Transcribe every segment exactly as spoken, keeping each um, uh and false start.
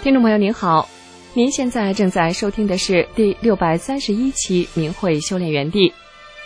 听众朋友您好，您现在正在收听的是第六百三十一期明慧修炼园地。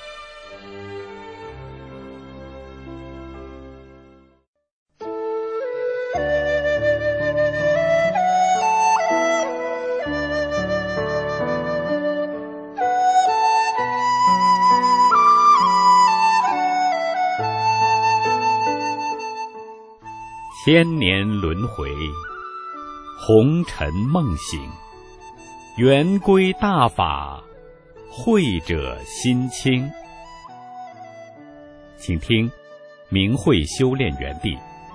千年轮回，红尘梦醒，圆归大法，慧者心清。请听明慧修炼园地。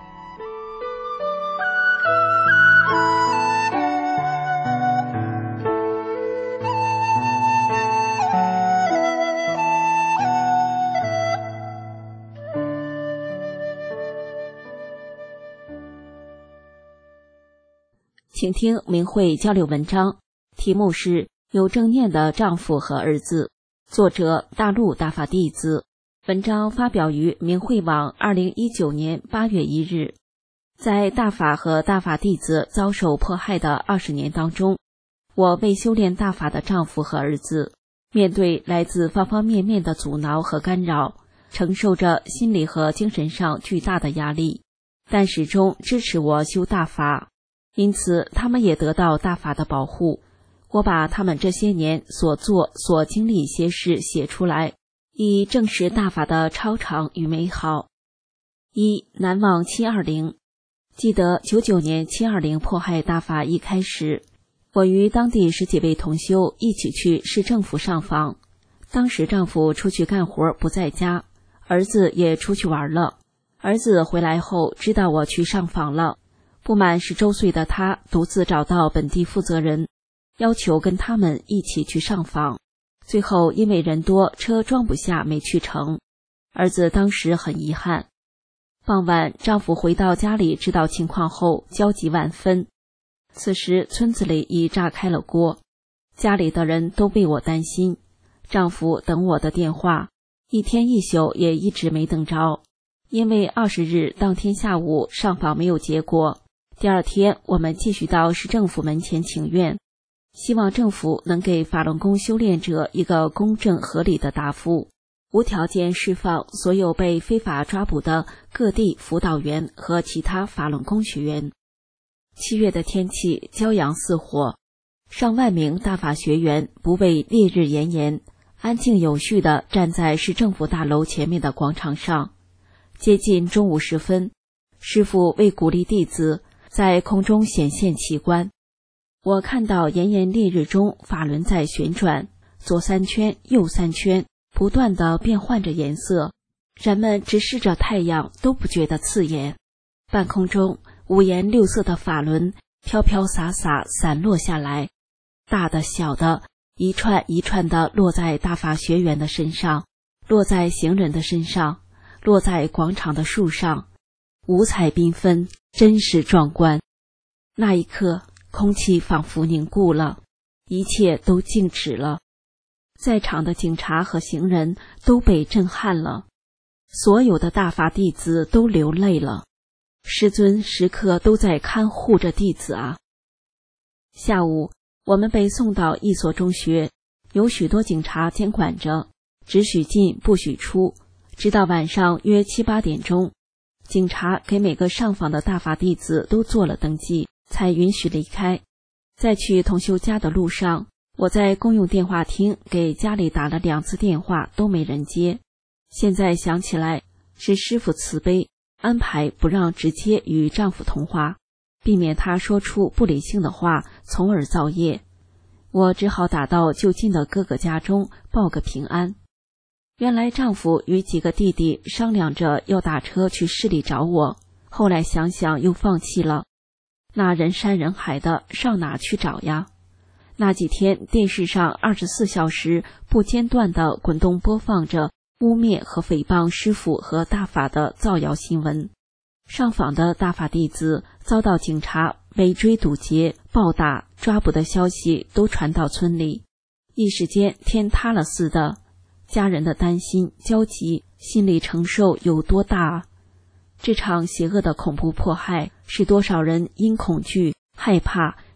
请听明慧交流文章，题目是有正念的丈夫和儿子，作者大陆大法弟子。文章发表于明慧网二零一九年八月一日。在大法和大法弟子遭受迫害的二十年当中，我为修炼大法的丈夫和儿子，面对来自方方面面的阻挠和干扰，承受着心理和精神上巨大的压力，但始终支持我修大法。因此他们也得到大法的保护。我把他们这些年所做所经历一些事写出来，以证实大法的超常与美好。一、难忘七二零。记得九九年七二零迫害大法一开始，我与当地十几位同修一起去市政府上访。当时丈夫出去干活不在家，儿子也出去玩了。儿子回来后知道我去上访了，不满十周岁的他独自找到本地负责人，要求跟他们一起去上访。最后因为人多，车装不下，没去成。儿子当时很遗憾。傍晚，丈夫回到家里知道情况后，焦急万分。此时村子里已炸开了锅，家里的人都为我担心。丈夫等我的电话，一天一宿也一直没等着。因为二十日当天下午上访没有结果，第二天我们继续到市政府门前请愿，希望政府能给法轮功修炼者一个公正合理的答复，无条件释放所有被非法抓捕的各地辅导员和其他法轮功学员。七月的天气骄阳似火，上万名大法学员不畏烈日炎炎，安静有序地站在市政府大楼前面的广场上。接近中午时分，师父为鼓励弟子在空中显现奇观。我看到炎炎烈日中法轮在旋转，左三圈右三圈，不断地变换着颜色，人们直视着太阳都不觉得刺眼。半空中五颜六色的法轮飘飘洒洒散落下来，大的小的一串一串地落在大法学员的身上，落在行人的身上，落在广场的树上，五彩缤纷，真是壮观。那一刻，空气仿佛凝固了，一切都静止了。在场的警察和行人都被震撼了，所有的大法弟子都流泪了。师尊时刻都在看护着弟子啊。下午，我们被送到一所中学，有许多警察监管着，只许进不许出。直到晚上约七八点钟，警察给每个上访的大法弟子都做了登记，才允许离开。在去同修家的路上，我在公用电话厅给家里打了两次电话，都没人接。现在想起来，是师父慈悲，安排不让直接与丈夫通话，避免他说出不理性的话，从而造业。我只好打到就近的哥哥家中报个平安。原来丈夫与几个弟弟商量着要打车去市里找我，后来想想又放弃了。那人山人海的，上哪去找呀？那几天电视上二十四小时不间断地滚动播放着污蔑和诽谤师父和大法的造谣新闻。上访的大法弟子遭到警察围追堵截、暴打、抓捕的消息都传到村里，一时间天塌了似的。家人的担心、焦急，心理承受有多大啊？这场邪恶的恐怖迫害，使多少人因恐惧、害怕、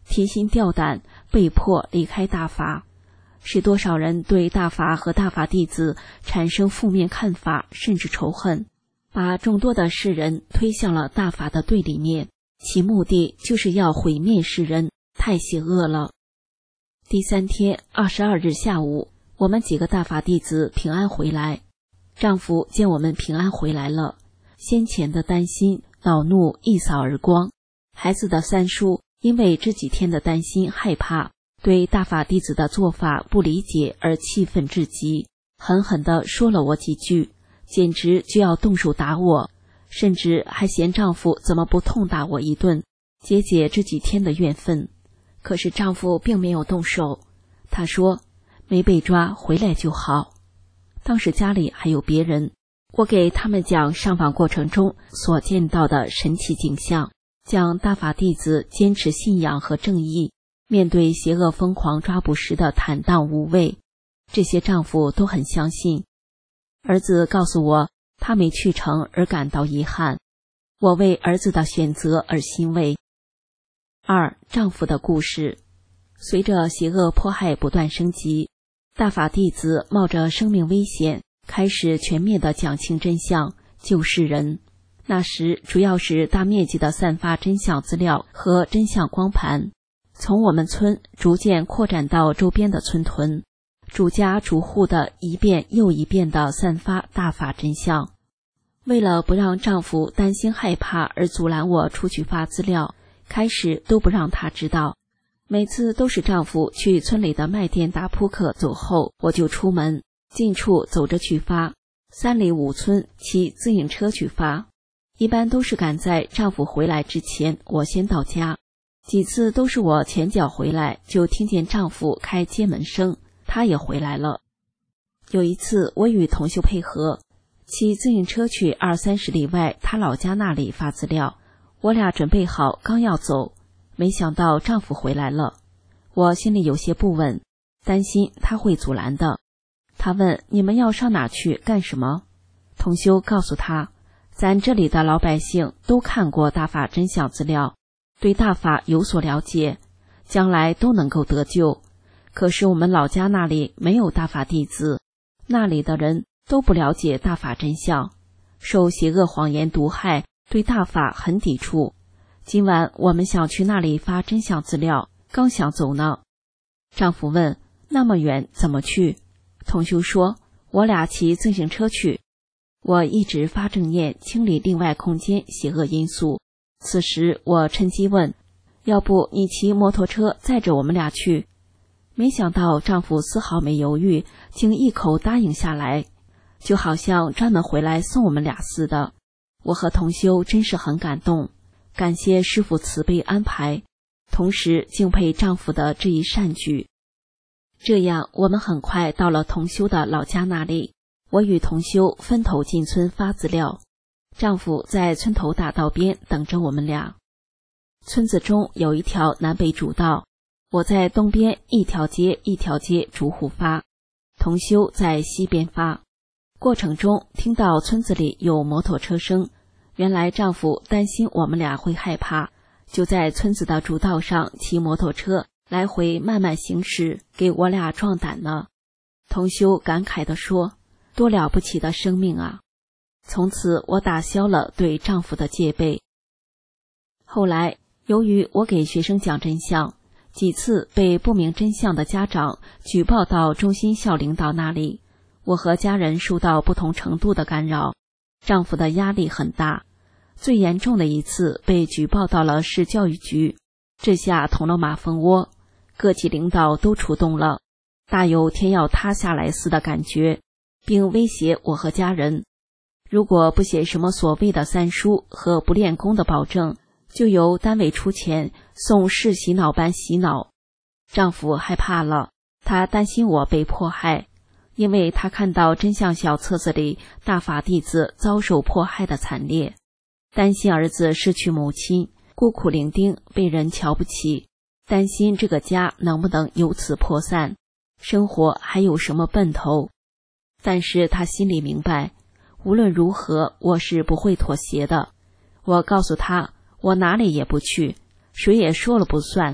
提心吊胆，被迫离开大法，使多少人对大法和大法弟子产生负面看法，甚至仇恨，把众多的世人推向了大法的对立面，其目的就是要毁灭世人，太邪恶了。第三天二十二日下午，我们几个大法弟子平安回来。丈夫见我们平安回来了，先前的担心恼怒一扫而光。孩子的三叔因为这几天的担心害怕，对大法弟子的做法不理解而气愤至极，狠狠地说了我几句，简直就要动手打我，甚至还嫌丈夫怎么不痛打我一顿，解解这几天的怨愤。可是丈夫并没有动手，他说没被抓回来就好。当时家里还有别人，我给他们讲上访过程中所见到的神奇景象，讲大法弟子坚持信仰和正义，面对邪恶疯狂抓捕时的坦荡无畏，这些丈夫都很相信。儿子告诉我他没去成而感到遗憾，我为儿子的选择而欣慰。二、丈夫的故事。随着邪恶迫害不断升级，大法弟子冒着生命危险，开始全面地讲清真相，救世人。那时主要是大面积地散发真相资料和真相光盘，从我们村逐渐扩展到周边的村屯，逐家逐户的一遍又一遍地散发大法真相。为了不让丈夫担心害怕而阻拦我出去发资料，开始都不让他知道。每次都是丈夫去村里的卖店打扑克走后，我就出门，近处走着去发，三里五村骑自行车去发。一般都是赶在丈夫回来之前，我先到家。几次都是我前脚回来，就听见丈夫开街门声，他也回来了。有一次我与同修配合，骑自行车去二三十里外他老家那里发资料，我俩准备好刚要走，没想到丈夫回来了，我心里有些不稳，担心他会阻拦的。他问你们要上哪去干什么？同修告诉他，咱这里的老百姓都看过大法真相资料，对大法有所了解，将来都能够得救。可是我们老家那里没有大法弟子，那里的人都不了解大法真相，受邪恶谎言毒害，对大法很抵触。今晚我们想去那里发真相资料，刚想走呢。丈夫问，那么远怎么去？同修说，我俩骑自行车去。我一直发正念，清理另外空间邪恶因素。此时我趁机问，要不你骑摩托车载着我们俩去？没想到丈夫丝毫没犹豫，竟一口答应下来，就好像专门回来送我们俩似的。我和同修真是很感动，感谢师父慈悲安排，同时敬佩丈夫的这一善举。这样我们很快到了同修的老家那里，我与同修分头进村发资料，丈夫在村头大道边等着我们俩。村子中有一条南北主道，我在东边一条街一条街逐户发，同修在西边发。过程中听到村子里有摩托车声，原来丈夫担心我们俩会害怕，就在村子的主道上骑摩托车来回慢慢行驶，给我俩壮胆呢。同修感慨地说，多了不起的生命啊！从此我打消了对丈夫的戒备。后来由于我给学生讲真相，几次被不明真相的家长举报到中心校领导那里，我和家人受到不同程度的干扰，丈夫的压力很大。最严重的一次被举报到了市教育局，这下捅了马蜂窝，各级领导都出动了，大有天要塌下来似的感觉，并威胁我和家人，如果不写什么所谓的三书和不练功的保证，就由单位出钱送市洗脑班洗脑。丈夫害怕了，他担心我被迫害，因为他看到真相小册子里大法弟子遭受迫害的惨烈，担心儿子失去母亲，孤苦伶仃，被人瞧不起，担心这个家能不能由此破散，生活还有什么奔头。但是他心里明白，无论如何我是不会妥协的。我告诉他，我哪里也不去，谁也说了不算，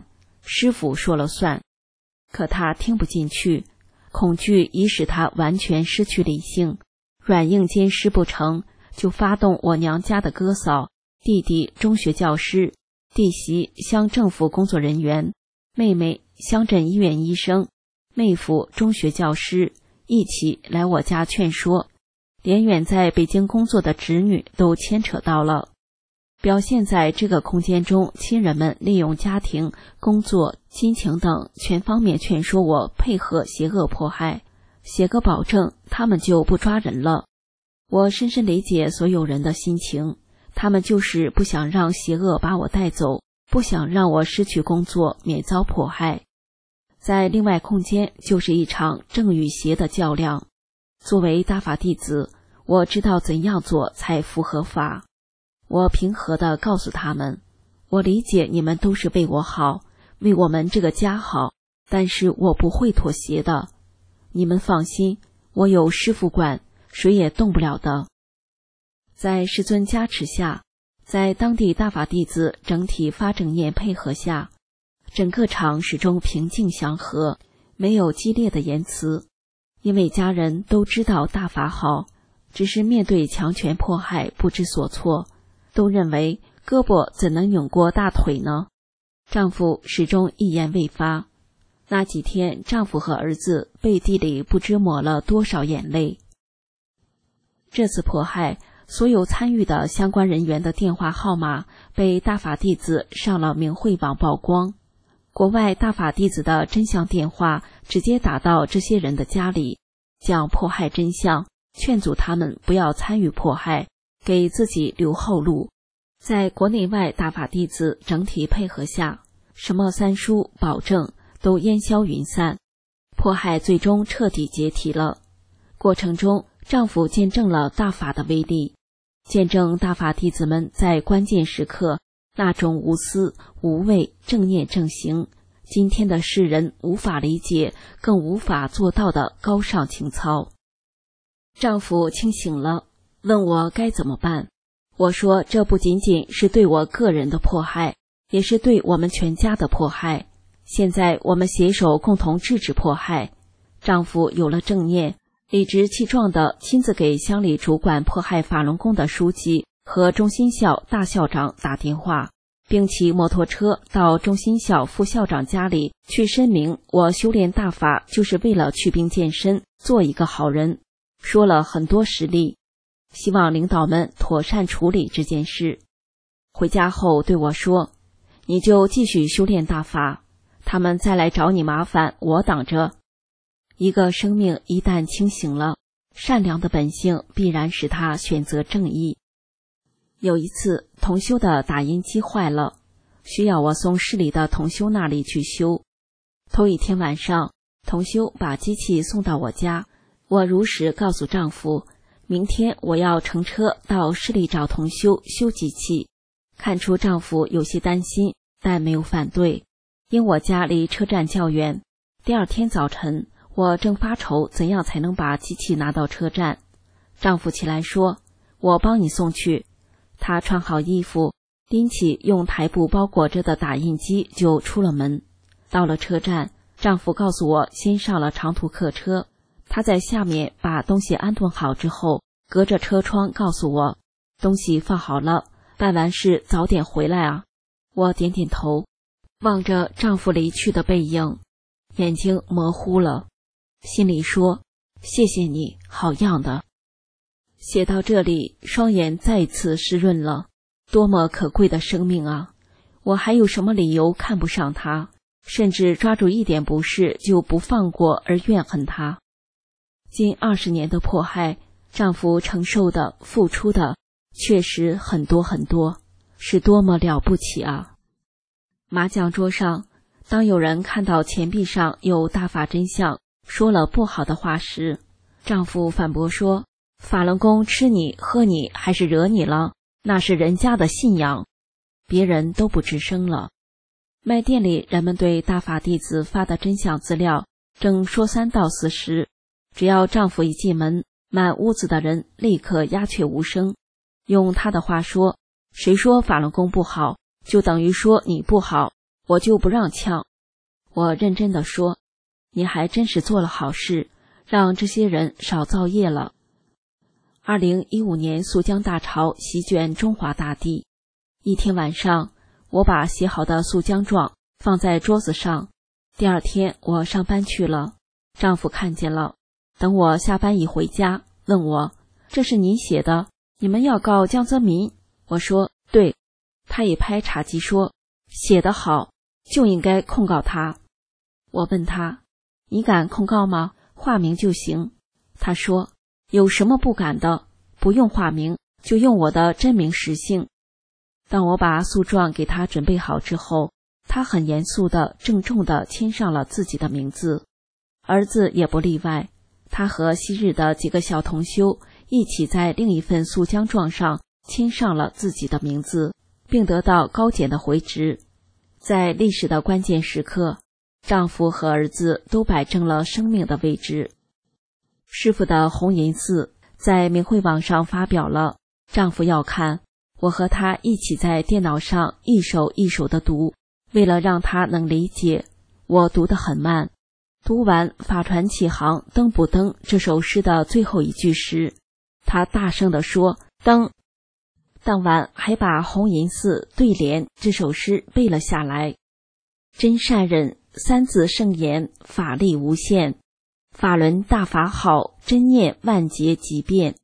师傅说了算。可他听不进去，恐惧已使他完全失去理性，软硬兼施不成，就发动我娘家的哥嫂、弟弟中学教师、弟媳乡政府工作人员、妹妹乡镇医院医生、妹夫中学教师一起来我家劝说，连远在北京工作的侄女都牵扯到了。表现在这个空间中，亲人们利用家庭、工作、亲情等全方面劝说我配合邪恶迫害，写个保证，他们就不抓人了。我深深理解所有人的心情，他们就是不想让邪恶把我带走，不想让我失去工作，免遭迫害。在另外空间就是一场正与邪的较量。作为大法弟子，我知道怎样做才符合法。我平和地告诉他们，我理解你们都是为我好，为我们这个家好，但是我不会妥协的。你们放心，我有师父管，谁也动不了的。在师尊加持下，在当地大法弟子整体发正念配合下，整个场始终平静祥和，没有激烈的言辞。因为家人都知道大法好，只是面对强权迫害不知所措，都认为胳膊怎能拧过大腿呢？丈夫始终一言未发。那几天，丈夫和儿子背地里不知抹了多少眼泪。这次迫害，所有参与的相关人员的电话号码被大法弟子上了明慧网曝光，国外大法弟子的真相电话直接打到这些人的家里，讲迫害真相，劝阻他们不要参与迫害，给自己留后路。在国内外大法弟子整体配合下，什么三书保证都烟消云散，迫害最终彻底解体了。过程中，丈夫见证了大法的威力，见证大法弟子们在关键时刻那种无私、无畏、正念正行，今天的世人无法理解，更无法做到的高尚情操。丈夫清醒了，问我该怎么办。我说，这不仅仅是对我个人的迫害，也是对我们全家的迫害。现在我们携手共同制止迫害。丈夫有了正念，理直气壮地亲自给乡里主管迫害法轮功的书记和中心校大校长打电话，并骑摩托车到中心校副校长家里去申明，我修炼大法就是为了祛病健身，做一个好人，说了很多实例，希望领导们妥善处理这件事。回家后对我说，你就继续修炼大法，他们再来找你麻烦，我挡着。一个生命一旦清醒了，善良的本性必然使他选择正义。有一次，同修的打印机坏了，需要我送市里的同修那里去修。头一天晚上，同修把机器送到我家，我如实告诉丈夫，明天我要乘车到市里找同修修机器。看出丈夫有些担心，但没有反对，因我家离车站较远。第二天早晨，我正发愁怎样才能把机器拿到车站，丈夫起来说，我帮你送去。他穿好衣服，拎起用台布包裹着的打印机就出了门。到了车站，丈夫告诉我先上了长途客车，他在下面把东西安顿好之后，隔着车窗告诉我，东西放好了，办完事早点回来啊。我点点头，望着丈夫离去的背影，眼睛模糊了，心里说，谢谢你，好样的。写到这里，双眼再次湿润了，多么可贵的生命啊！我还有什么理由看不上他，甚至抓住一点不是就不放过而怨恨他？近二十年的迫害，丈夫承受的、付出的，确实很多很多，是多么了不起啊！麻将桌上，当有人看到钱币上有大法真相，说了不好的话时，丈夫反驳说，法轮功吃你喝你还是惹你了，那是人家的信仰。别人都不吱声了。卖店里人们对大法弟子发的真相资料正说三道四时，只要丈夫一进门，满屋子的人立刻鸦雀无声。用他的话说，谁说法轮功不好，就等于说你不好，我就不让呛， 我认真地说，你还真是做了好事，让这些人少造业了。二零一五年肃江大潮席卷中华大地，一天晚上，我把写好的肃江状放在桌子上。第二天我上班去了，丈夫看见了，等我下班一回家，问我，这是你写的，你们要告江泽民？我说对。他一拍茶几说，写得好，就应该控告他。我问他，你敢控告吗？化名就行。他说，有什么不敢的，不用化名，就用我的真名实姓。当我把诉状给他准备好之后，他很严肃地郑重地签上了自己的名字，儿子也不例外。他和昔日的几个小同修一起在另一份诉江状上签上了自己的名字，并得到高检的回执。在历史的关键时刻，丈夫和儿子都摆正了生命的位置。师父的红银寺在明慧网上发表了，丈夫要看，我和他一起在电脑上一首一首地读，为了让他能理解，我读得很慢。读完法船起航登不登这首诗的最后一句时，他大声地说，登。当晚还把红银寺对联这首诗背了下来。真善忍三字圣言，法力无限，法轮大法好，真念万劫即变。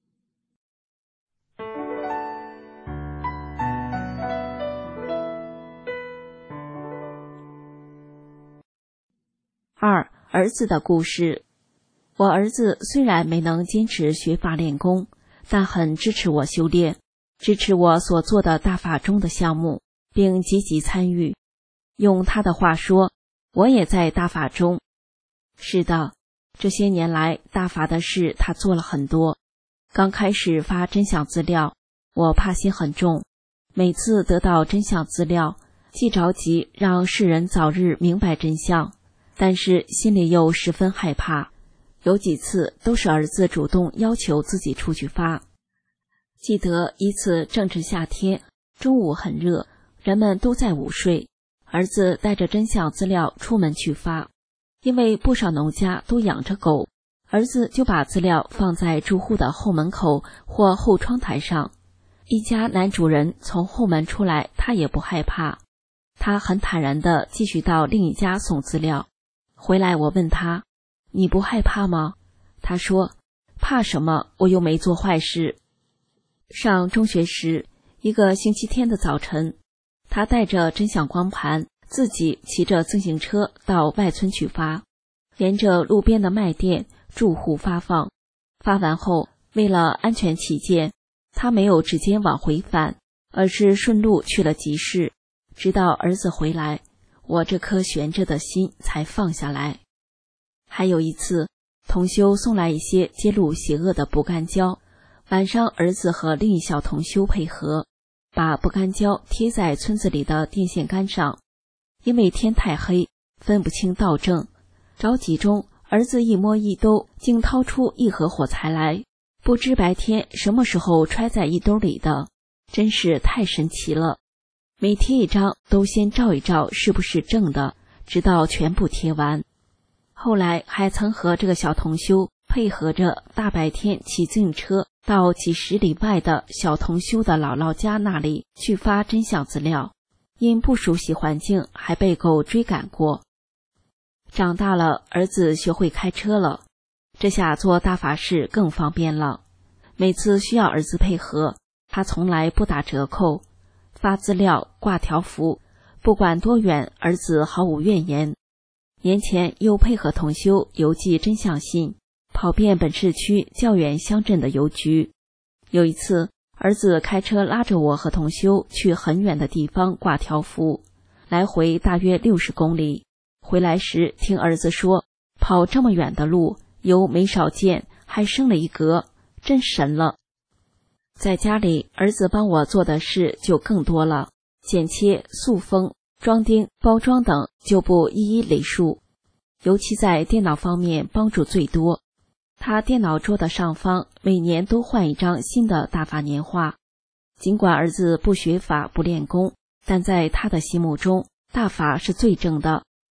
二、儿子的故事。我儿子虽然没能坚持学法练功，但很支持我修炼，支持我所做的大法中的项目，并积极参与。用他的话说，我也在大法中。是的，这些年来大法的事他做了很多。刚开始发真相资料，我怕心很重，每次得到真相资料，既着急让世人早日明白真相，但是心里又十分害怕。有几次都是儿子主动要求自己出去发。记得一次正值夏天，中午很热，人们都在午睡，儿子带着真相资料出门去发。因为不少农家都养着狗，儿子就把资料放在住户的后门口或后窗台上。一家男主人从后门出来，他也不害怕，他很坦然地继续到另一家送资料。回来我问他，你不害怕吗？他说，怕什么，我又没做坏事。上中学时，一个星期天的早晨，他带着真相光盘，自己骑着自行车到外村去发，沿着路边的卖店住户发放。发完后，为了安全起见，他没有直接往回返，而是顺路去了集市。直到儿子回来，我这颗悬着的心才放下来。还有一次，同修送来一些揭露邪恶的不干胶，晚上儿子和另一小同修配合，把不干胶贴在村子里的电线杆上。因为天太黑，分不清道正，着急中儿子一摸一兜，竟掏出一盒火柴来，不知白天什么时候揣在一兜里的，真是太神奇了。每贴一张都先照一照是不是正的，直到全部贴完。后来还曾和这个小同修配合着大白天骑自行车到几十里外的小同修的姥姥家那里去发真相资料，因不熟悉环境还被狗追赶过。长大了，儿子学会开车了，这下做大法事更方便了。每次需要儿子配合，他从来不打折扣，发资料挂条幅，不管多远，儿子毫无怨言。年前又配合同修邮寄真相信，跑遍本市区较远乡镇的邮局。有一次，儿子开车拉着我和同修去很远的地方挂条幅，来回大约六十公里。回来时听儿子说，跑这么远的路，油没少见，还升了一格，真神了。在家里，儿子帮我做的事就更多了，剪切、塑封、装订、包装等就不一一累述，尤其在电脑方面帮助最多。他电脑桌的上方每年都换一张新的大法年画。尽管儿子不学法不练功，但在他的心目中，大法是最正的，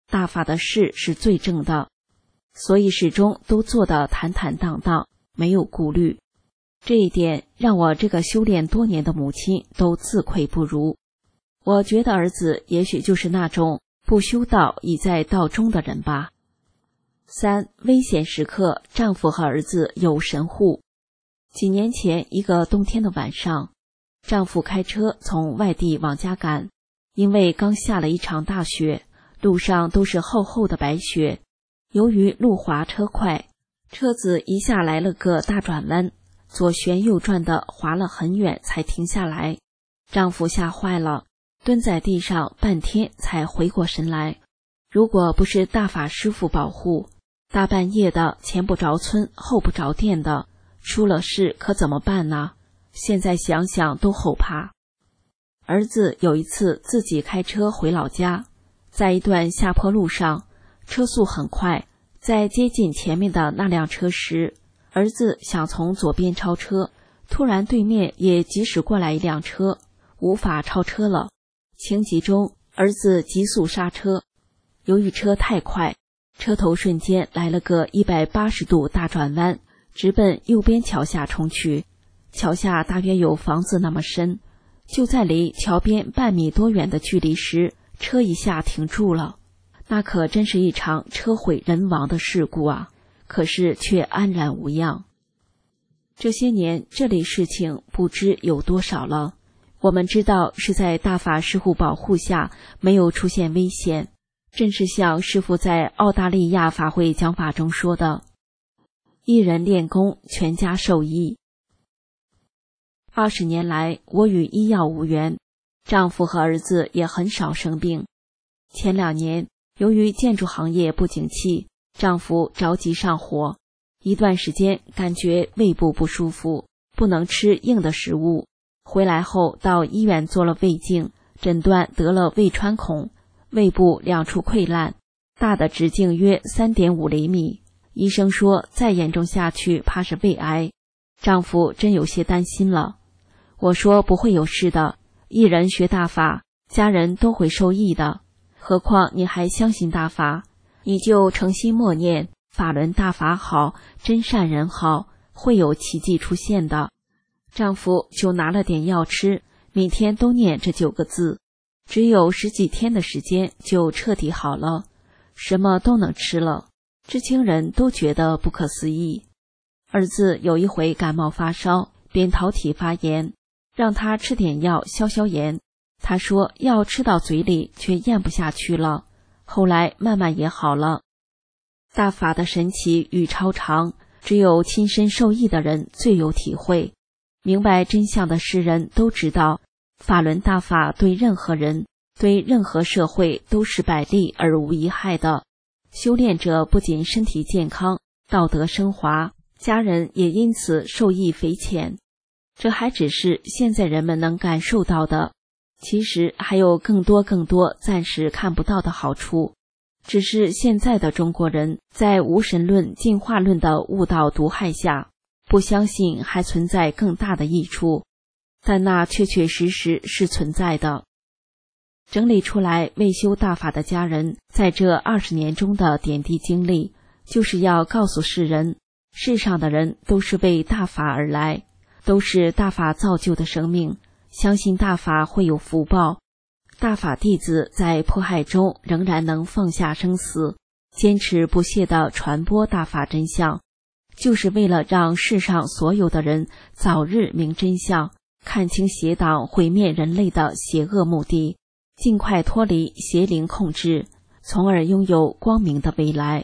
大法的事是最正的，所以始终都做得坦坦荡荡，没有顾虑。这一点让我这个修炼多年的母亲都自愧不如。我觉得儿子也许就是那种不修道已在道中的人吧。三、危险时刻，丈夫和儿子有神护。几年前一个冬天的晚上，丈夫开车从外地往家赶，因为刚下了一场大雪，路上都是厚厚的白雪。由于路滑车快，车子一下来了个大转弯，左旋右转的滑了很远才停下来。丈夫吓坏了，蹲在地上半天才回过神来。如果不是大法师父保护，大半夜的前不着村后不着店的，出了事可怎么办呢？现在想想都后怕。儿子有一次自己开车回老家，在一段下坡路上，车速很快，在接近前面的那辆车时，儿子想从左边超车，突然对面也疾驶过来一辆车，无法超车了。情急中，儿子急速刹车，由于车太快，车头瞬间来了个一百八十度大转弯，直奔右边桥下冲去。桥下大约有房子那么深，就在离桥边半米多远的距离时，车一下停住了。那可真是一场车毁人亡的事故啊，可是却安然无恙。这些年这类事情不知有多少了，我们知道是在大法师父保护下没有出现危险，正是像师父在澳大利亚法会讲法中说的，一人练功，全家受益。二十年来，我与医药无缘，丈夫和儿子也很少生病。前两年，由于建筑行业不景气，丈夫着急上火，一段时间感觉胃部不舒服，不能吃硬的食物。回来后到医院做了胃镜，诊断得了胃穿孔，胃部两处溃烂，大的直径约 三点五厘米。医生说再严重下去怕是胃癌，丈夫真有些担心了。我说不会有事的，一人学大法，家人都会受益的。何况你还相信大法，你就诚心默念法轮大法好，真善人好，会有奇迹出现的。丈夫就拿了点药吃，每天都念这九个字，只有十几天的时间就彻底好了，什么都能吃了。知情人都觉得不可思议。儿子有一回感冒发烧，扁桃体发炎，让他吃点药消消炎。他说药吃到嘴里却咽不下去了，后来慢慢也好了。大法的神奇与超常，只有亲身受益的人最有体会。明白真相的世人都知道，法轮大法对任何人，对任何社会都是百利而无一害的。修炼者不仅身体健康，道德升华，家人也因此受益匪浅。这还只是现在人们能感受到的，其实还有更多更多暂时看不到的好处。只是现在的中国人在无神论、进化论的误导毒害下，不相信还存在更大的益处，但那确确实实是存在的。整理出来未修大法的家人在这二十年中的点滴经历，就是要告诉世人，世上的人都是为大法而来，都是大法造就的生命，相信大法会有福报。大法弟子在迫害中仍然能放下生死，坚持不懈地传播大法真相，就是为了让世上所有的人早日明真相，看清邪党毁灭人类的邪恶目的，尽快脱离邪灵控制，从而拥有光明的未来。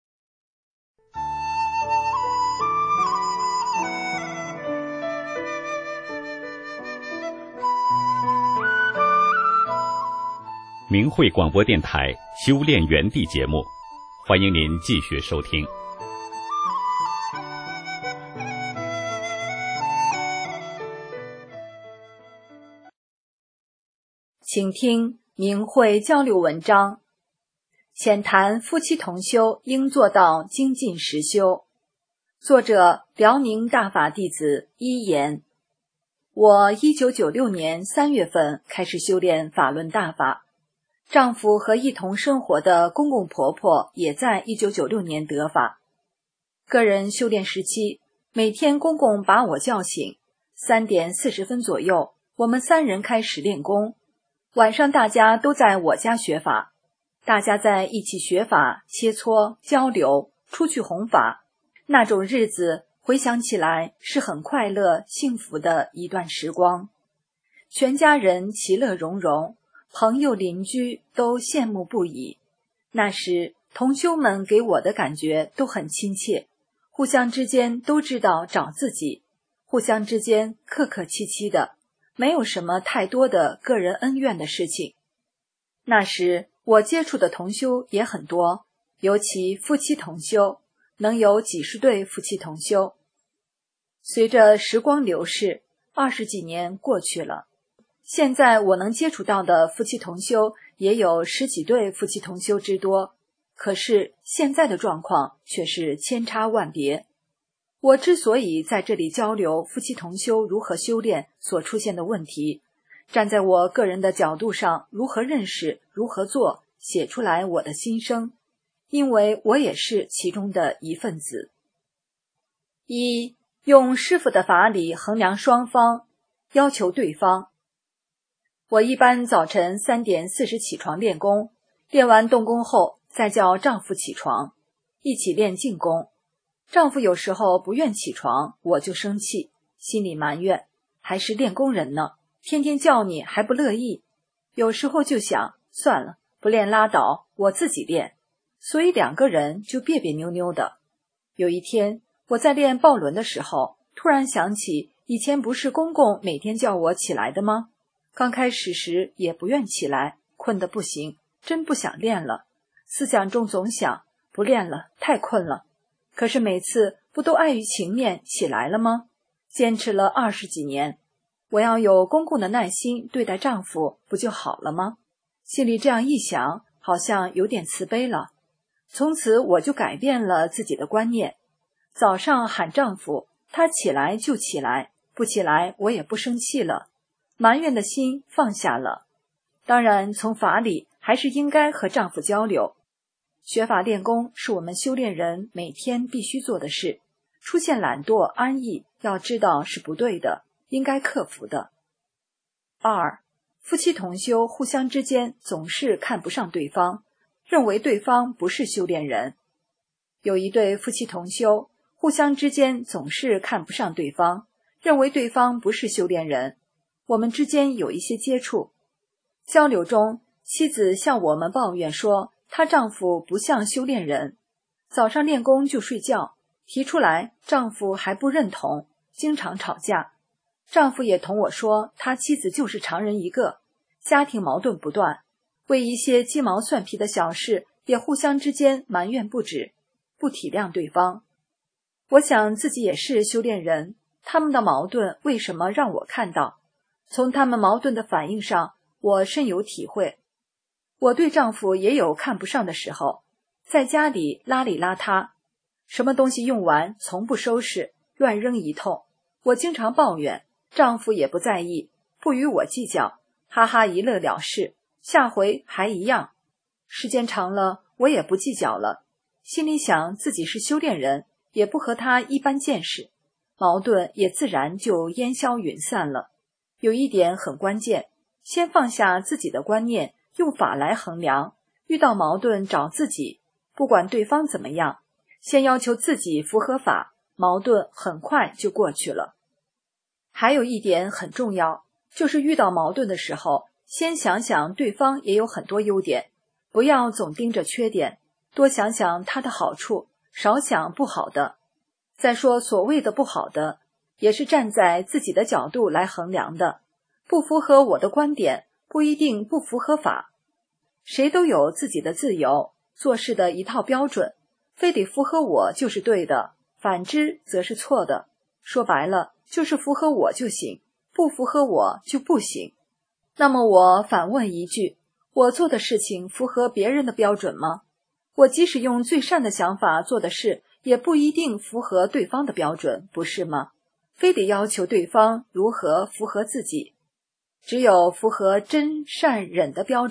明慧广播电台修炼园地节目，欢迎您继续收听。 请听明慧交流文章，浅谈夫妻同修应做到精进实修。作者辽宁大法弟子一言。我一九九六年三月份开始修炼法轮大法， 丈夫和一同生活的公公婆婆也在一九九六年得法。个人修炼时期，每天公公把我叫醒，三点四十分左右，我们三人开始练功。晚上大家都在我家学法，大家在一起学法、切磋、交流，出去弘法。那种日子回想起来是很快乐、幸福的一段时光。全家人其乐融融，朋友邻居都羡慕不已。那时同修们给我的感觉都很亲切，互相之间都知道找自己，互相之间客客气气的，没有什么太多的个人恩怨的事情。那时我接触的同修也很多，尤其夫妻同修，能有几十对夫妻同修。随着时光流逝，二十几年过去了，现在我能接触到的夫妻同修也有十几对夫妻同修之多，可是现在的状况却是千差万别。我之所以在这里交流夫妻同修如何修炼所出现的问题，站在我个人的角度上如何认识、如何做，写出来我的心声，因为我也是其中的一份子。一、用师父的法理衡量双方，要求对方。我一般早晨三点四十起床练功，练完动功后再叫丈夫起床，一起练静功。丈夫有时候不愿起床，我就生气，心里埋怨，还是练功人呢，天天叫你还不乐意。有时候就想，算了，不练拉倒，我自己练。所以两个人就别别扭扭的。有一天我在练抱轮的时候，突然想起以前不是公公每天叫我起来的吗？刚开始时也不愿起来，困得不行，真不想练了。思想中总想，不练了，太困了。可是每次不都碍于情面起来了吗？坚持了二十几年，我要有公公的耐心对待丈夫，不就好了吗？心里这样一想，好像有点慈悲了。从此我就改变了自己的观念，早上喊丈夫，他起来就起来，不起来我也不生气了，埋怨的心放下了。当然从法理还是应该和丈夫交流。学法练功是我们修炼人每天必须做的事，出现懒惰安逸，要知道是不对的，应该克服的。二、夫妻同修互相之间总是看不上对方，认为对方不是修炼人。有一对夫妻同修，互相之间总是看不上对方，认为对方不是修炼人。我们之间有一些接触，交流中，妻子向我们抱怨说，她丈夫不像修炼人，早上练功就睡觉，提出来丈夫还不认同，经常吵架。丈夫也同我说，他妻子就是常人一个，家庭矛盾不断，为一些鸡毛蒜皮的小事也互相之间埋怨不止，不体谅对方。我想自己也是修炼人，他们的矛盾为什么让我看到？从他们矛盾的反应上，我深有体会。我对丈夫也有看不上的时候，在家里邋里邋遢，什么东西用完从不收拾，乱扔一通。我经常抱怨，丈夫也不在意，不与我计较，哈哈一乐了事，下回还一样。时间长了，我也不计较了，心里想自己是修炼人，也不和他一般见识，矛盾也自然就烟消云散了。有一点很关键，先放下自己的观念，用法来衡量，遇到矛盾找自己，不管对方怎么样，先要求自己符合法，矛盾很快就过去了。还有一点很重要，就是遇到矛盾的时候，先想想对方也有很多优点，不要总盯着缺点，多想想他的好处，少想不好的。再说所谓的不好的，也是站在自己的角度来衡量的，不符合我的观点，不一定不符合法。谁都有自己的自由，做事的一套标准，非得符合我就是对的，反之则是错的。说白了，就是符合我就行，不符合我就不行。那么我反问一句，我做的事情符合别人的标准吗？我即使用最善的想法做的事，也不一定符合对方的标准，不是吗？非得要求对方如何符合自己。只有符合真善忍的标准，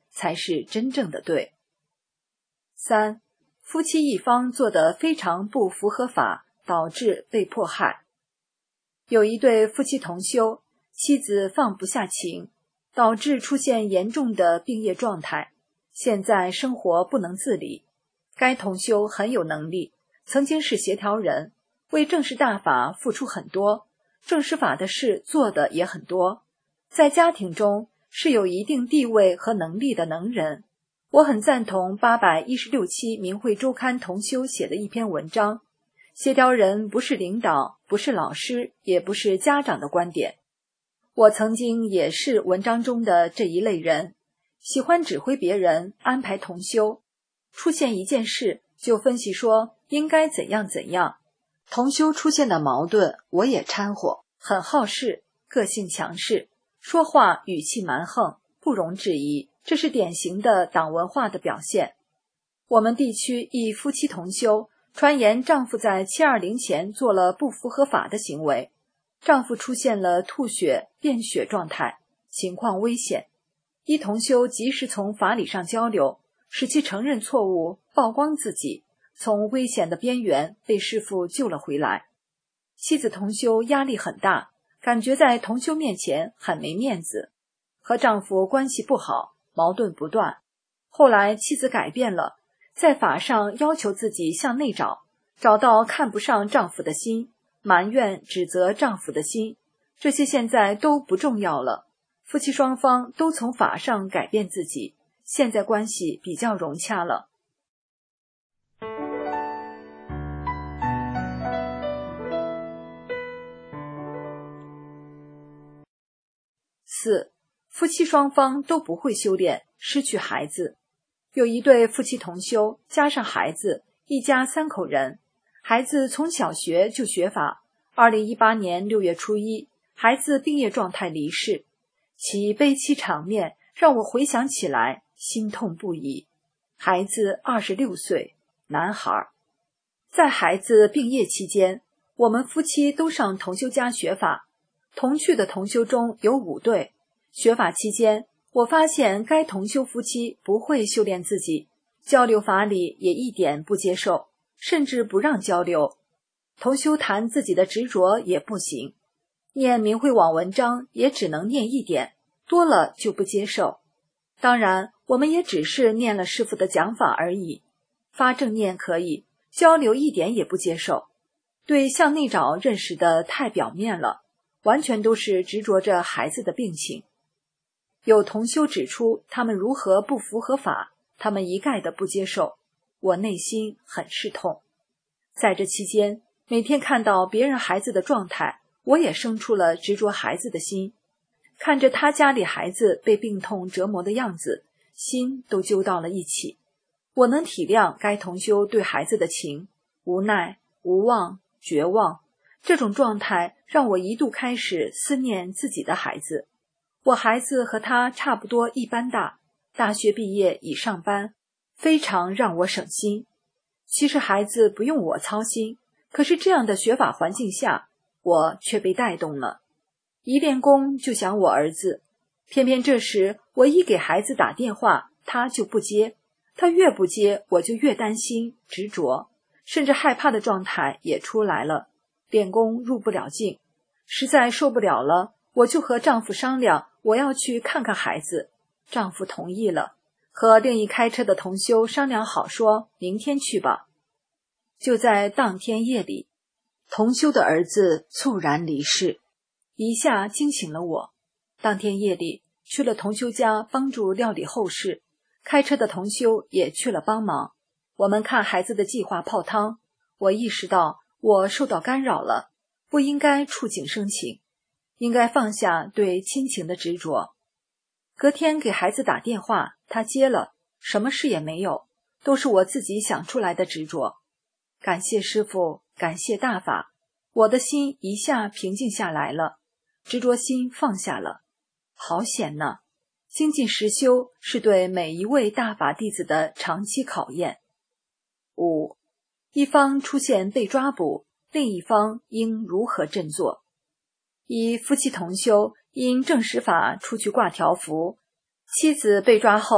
才是真正的对。三、夫妻一方做得非常不符合法，导致被迫害。有一对夫妻同修，妻子放不下情，导致出现严重的病业状态，现在生活不能自理。该同修很有能力，曾经是协调人，为正视大法付出很多，正视法的事做的也很多，在家庭中是有一定地位和能力的能人。我很赞同八百一十六期明慧周刊同修写的一篇文章，协调人不是领导，不是老师，也不是家长的观点。我曾经也是文章中的这一类人，喜欢指挥别人，安排同修，出现一件事就分析说应该怎样怎样，同修出现的矛盾我也掺和，很好事，个性强势，说话语气蛮横，不容置疑，这是典型的党文化的表现。我们地区一夫妻同修传言丈夫在七二零前做了不符合法的行为，丈夫出现了吐血、便血状态，情况危险。一同修及时从法理上交流，使其承认错误，曝光自己，从危险的边缘被师父救了回来。妻子同修压力很大，感觉在同修面前很没面子，和丈夫关系不好，矛盾不断。后来妻子改变了，在法上要求自己向内找，找到看不上丈夫的心，埋怨指责丈夫的心，这些现在都不重要了。夫妻双方都从法上改变自己，现在关系比较融洽了。四、夫妻双方都不会修炼，失去孩子。有一对夫妻同修，加上孩子，一家三口人，孩子从小学就学法。二零一八年六月初一，孩子病业状态离世，其悲凄场面让我回想起来心痛不已。孩子二十六岁，男孩。在孩子病业期间，我们夫妻都上同修家学法，同去的同修中有五对。学法期间，我发现该同修夫妻不会修炼自己，交流法理也一点不接受，甚至不让交流。同修谈自己的执着也不行，念明慧网文章也只能念一点，多了就不接受。当然，我们也只是念了师父的讲法而已，发正念可以，交流一点也不接受。对向内找认识的太表面了，完全都是执着着孩子的病情。有同修指出他们如何不符合法，他们一概的不接受，我内心很是痛。在这期间，每天看到别人孩子的状态，我也生出了执着孩子的心，看着他家里孩子被病痛折磨的样子，心都揪到了一起。我能体谅该同修对孩子的情，无奈、无望、绝望，这种状态让我一度开始思念自己的孩子。我孩子和他差不多一般大，大学毕业已上班，非常让我省心。其实孩子不用我操心，可是这样的学法环境下，我却被带动了。一练功就想我儿子，偏偏这时我一给孩子打电话，他就不接，他越不接，我就越担心、执着，甚至害怕的状态也出来了，练功入不了境。实在受不了了，我就和丈夫商量，我要去看看孩子。丈夫同意了，和另一开车的同修商量好，说明天去吧。就在当天夜里，同修的儿子猝然离世，一下惊醒了我。当天夜里去了同修家帮助料理后事，开车的同修也去了帮忙。我们看孩子的计划泡汤，我意识到我受到干扰了，不应该触景生情，应该放下对亲情的执着。隔天给孩子打电话，他接了，什么事也没有，都是我自己想出来的执着。感谢师父，感谢大法，我的心一下平静下来了，执着心放下了。好险呢！精进实修是对每一位大法弟子的长期考验。五、一方出现被抓捕，另一方应如何振作？一夫妻同修因正实法出去挂条幅，妻子被抓后，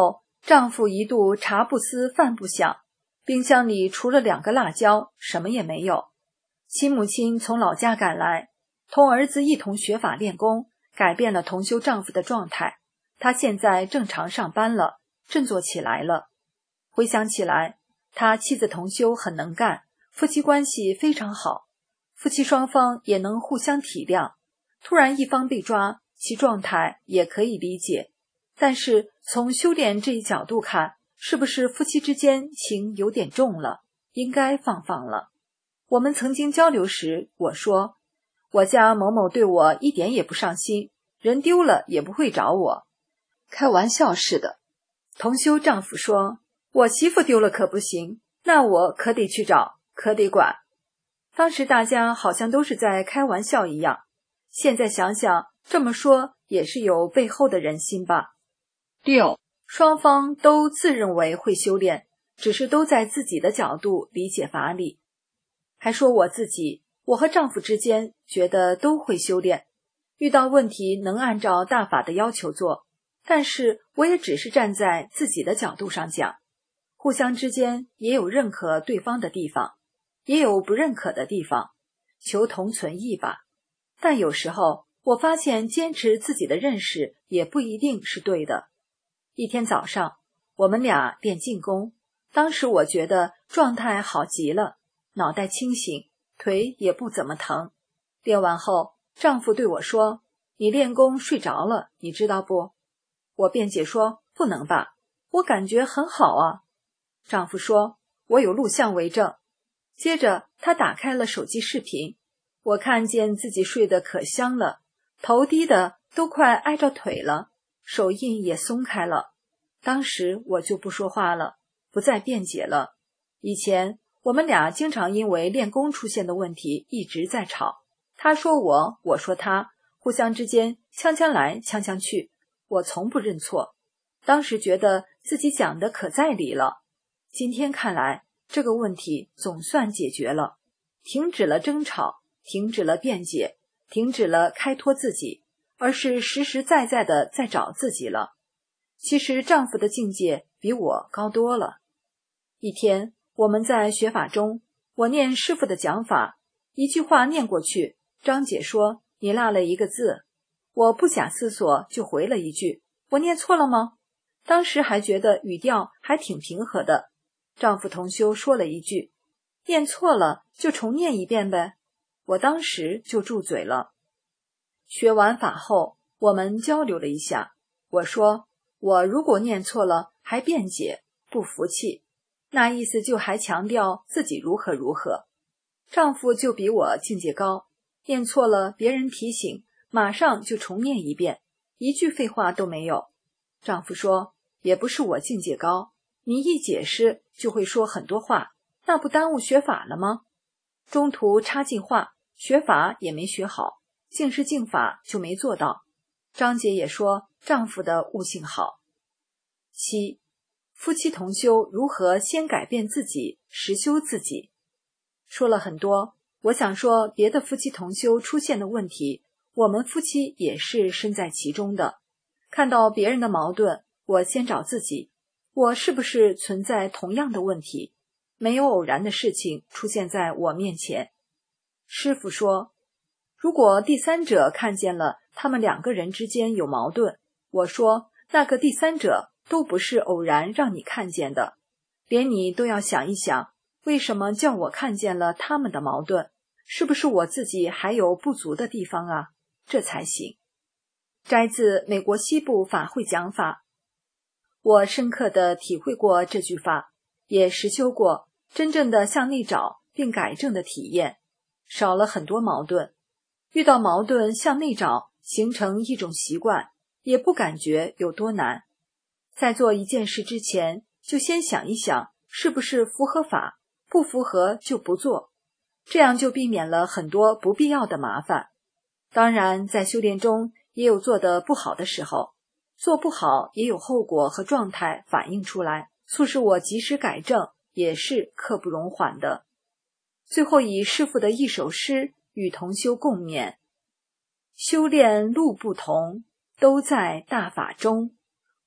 丈夫一度茶不思饭不想，冰箱里除了两个辣椒，什么也没有。其母亲从老家赶来，同儿子一同学法练功，改变了同修丈夫的状态。他现在正常上班了，振作起来了。回想起来，他妻子同修很能干，夫妻关系非常好，夫妻双方也能互相体谅。突然一方被抓，其状态也可以理解。但是从修炼这一角度看，是不是夫妻之间情有点重了，应该放放了。我们曾经交流时，我说我家某某对我一点也不上心，人丢了也不会找我，开玩笑似的。同修丈夫说，我媳妇丢了可不行，那我可得去找，可得管。当时大家好像都是在开玩笑一样，现在想想，这么说也是有背后的人心吧。六，双方都自认为会修炼，只是都在自己的角度理解法理。还说我自己，我和丈夫之间觉得都会修炼，遇到问题能按照大法的要求做，但是我也只是站在自己的角度上讲，互相之间也有认可对方的地方，也有不认可的地方，求同存异吧。但有时候我发现坚持自己的认识也不一定是对的。一天早上，我们俩练静功，当时我觉得状态好极了，脑袋清醒，腿也不怎么疼。练完后，丈夫对我说，你练功睡着了，你知道不？我辩解说，不能吧，我感觉很好啊。丈夫说，我有录像为证。接着他打开了手机视频，我看见自己睡得可香了，头低的都快挨着腿了，手印也松开了。当时我就不说话了，不再辩解了。以前我们俩经常因为练功出现的问题一直在吵，他说我，我说他，互相之间呛呛来呛呛去，我从不认错。当时觉得自己讲的可在理了，今天看来这个问题总算解决了，停止了争吵，停止了辩解，停止了开脱自己，而是实实在在的在找自己了。其实丈夫的境界比我高多了。一天我们在学法中，我念师父的讲法，一句话念过去，张姐说你落了一个字，我不假思索就回了一句，我念错了吗？当时还觉得语调还挺平和的。丈夫同修说了一句，念错了就重念一遍呗。我当时就住嘴了。学完法后，我们交流了一下，我说我如果念错了还辩解，不服气，那意思就还强调自己如何如何。丈夫就比我境界高，念错了别人提醒，马上就重念一遍，一句废话都没有。丈夫说，也不是我境界高，你一解释就会说很多话，那不耽误学法了吗？中途插进话，学法也没学好，净是净法就没做到。张姐也说丈夫的悟性好。七，夫妻同修如何先改变自己，实修自己。说了很多，我想说别的夫妻同修出现的问题，我们夫妻也是身在其中的。看到别人的矛盾，我先找自己，我是不是存在同样的问题？没有偶然的事情出现在我面前。师父说，如果第三者看见了他们两个人之间有矛盾，我说那个第三者都不是偶然让你看见的，连你都要想一想，为什么叫我看见了他们的矛盾？是不是我自己还有不足的地方啊？这才行。摘自美国西部法会讲法。我深刻地体会过这句话，也实修过真正的向内找并改正的体验，少了很多矛盾。遇到矛盾向内找，形成一种习惯，也不感觉有多难。在做一件事之前，就先想一想是不是符合法，不符合就不做，这样就避免了很多不必要的麻烦。当然在修炼中也有做得不好的时候，做不好也有后果和状态反映出来，促使我及时改正，也是刻不容缓的。最后以师父的一首诗与同修共勉：修炼路不同，都在大法中。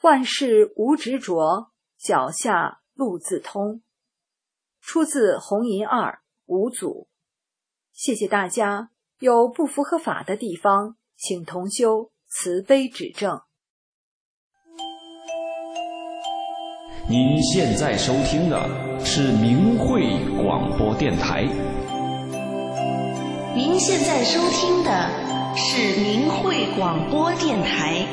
万事无执着，脚下路自通。出自红银二五组。谢谢大家，有不符合法的地方，请同修慈悲指正。 您现在收听的是明慧广播电台。 您现在收听的是明慧广播电台。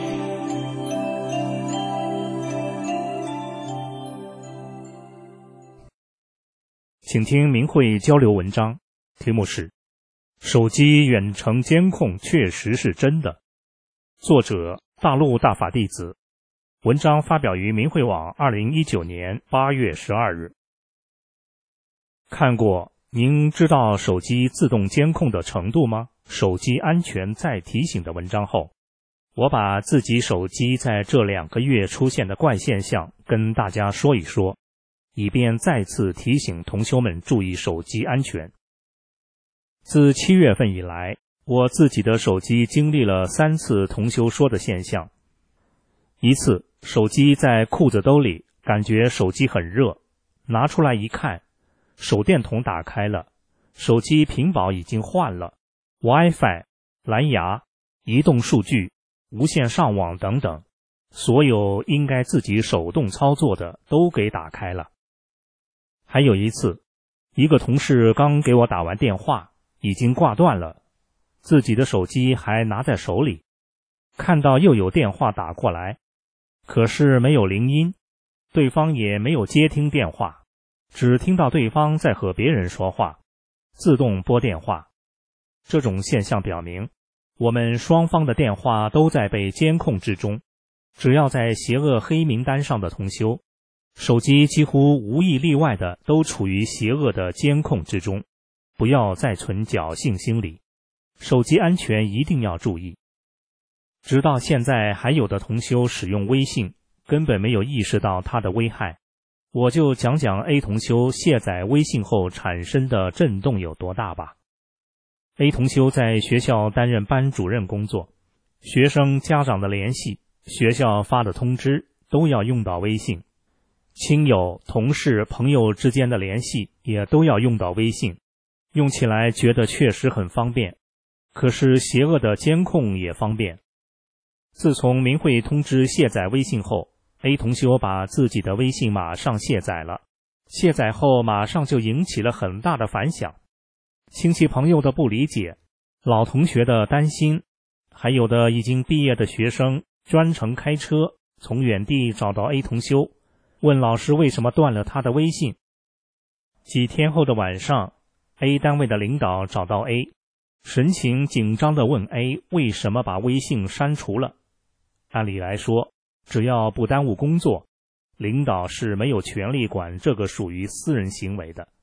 请听明慧交流文章，题目是手机远程监控确实是真的，作者大陆大法弟子，文章发表于明慧网二零一九年八月十二日。看过您知道手机自动监控的程度吗？手机安全再提醒的文章后，我把自己手机在这两个月出现的怪现象跟大家说一说，以便再次提醒同修们注意手机安全。自七月份以来，我自己的手机经历了三次同修说的现象。一次，手机在裤子兜里，感觉手机很热，拿出来一看，手电筒打开了，手机屏保已经换了， Wi-Fi、蓝牙、移动数据、无线上网等等，所有应该自己手动操作的都给打开了。还有一次，一个同事刚给我打完电话，已经挂断了，自己的手机还拿在手里，看到又有电话打过来，可是没有铃音，对方也没有接听电话，只听到对方在和别人说话，自动拨电话。这种现象表明，我们双方的电话都在被监控之中，只要在邪恶黑名单上的同修，手机几乎无一例外的都处于邪恶的监控之中，不要再存侥幸心理，手机安全一定要注意。直到现在还有的同修使用微信，根本没有意识到它的危害。我就讲讲 A 同修卸载微信后产生的震动有多大吧。A 同修在学校担任班主任工作，学生家长的联系，学校发的通知都要用到微信，亲友、同事、朋友之间的联系也都要用到微信，用起来觉得确实很方便，可是邪恶的监控也方便。自从明慧通知卸载微信后， A 同修把自己的微信马上卸载了，卸载后马上就引起了很大的反响，亲戚朋友的不理解，老同学的担心，还有的已经毕业的学生专程开车从远地找到 A 同修，问老师为什么断了他的微信。几天后的晚上， A 单位的领导找到 A， 神情紧张地问 A 为什么把微信删除了。按理来说，只要不耽误工作，领导是没有权利管这个属于私人行为的。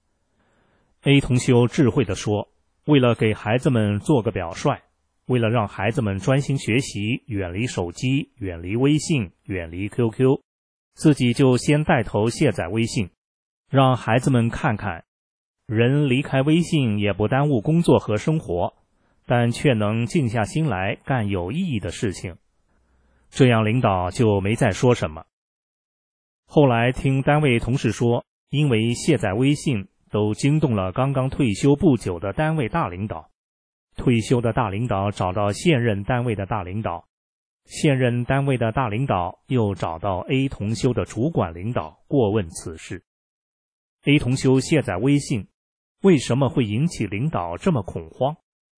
A 同修智慧地说，为了给孩子们做个表率，为了让孩子们专心学习，远离手机，远离微信，远离 Q Q， 自己就先带头卸载微信，让孩子们看看，人离开微信也不耽误工作和生活，但却能静下心来干有意义的事情。这样领导就没再说什么。后来听单位同事说，因为卸载微信都惊动了刚刚退休不久的单位大领导，退休的大领导找到现任单位的大领导，现任单位的大领导又找到 A 同修的主管领导过问此事。 A 同修卸载微信为什么会引起领导这么恐慌？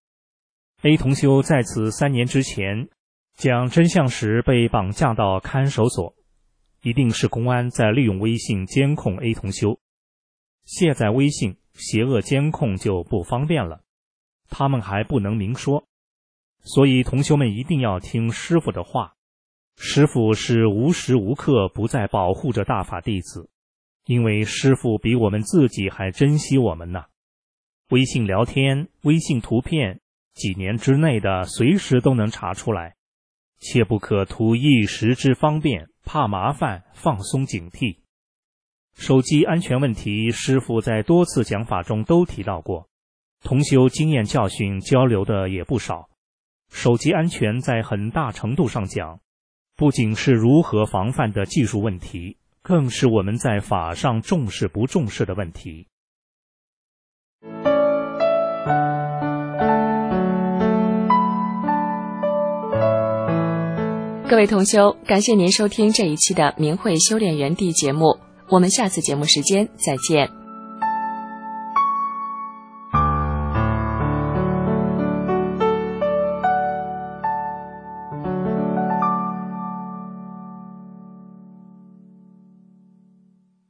A 同修在此三年之前讲真相时被绑架到看守所，一定是公安在利用微信监控 A 同修。卸载微信，邪恶监控就不方便了，他们还不能明说，所以同修们一定要听师父的话。师父是无时无刻不在保护着大法弟子，因为师父比我们自己还珍惜我们呢。微信聊天、微信图片，几年之内的随时都能查出来，切不可图一时之方便，怕麻烦，放松警惕。手机安全问题，师父在多次讲法中都提到过，同修经验教训交流的也不少。手机安全在很大程度上讲， 不仅是如何防范的技术问题，更是我们在法上重视不重视的问题。 各位同修，感谢您收听这一期的明慧修炼园地节目，我们下次节目时间再见。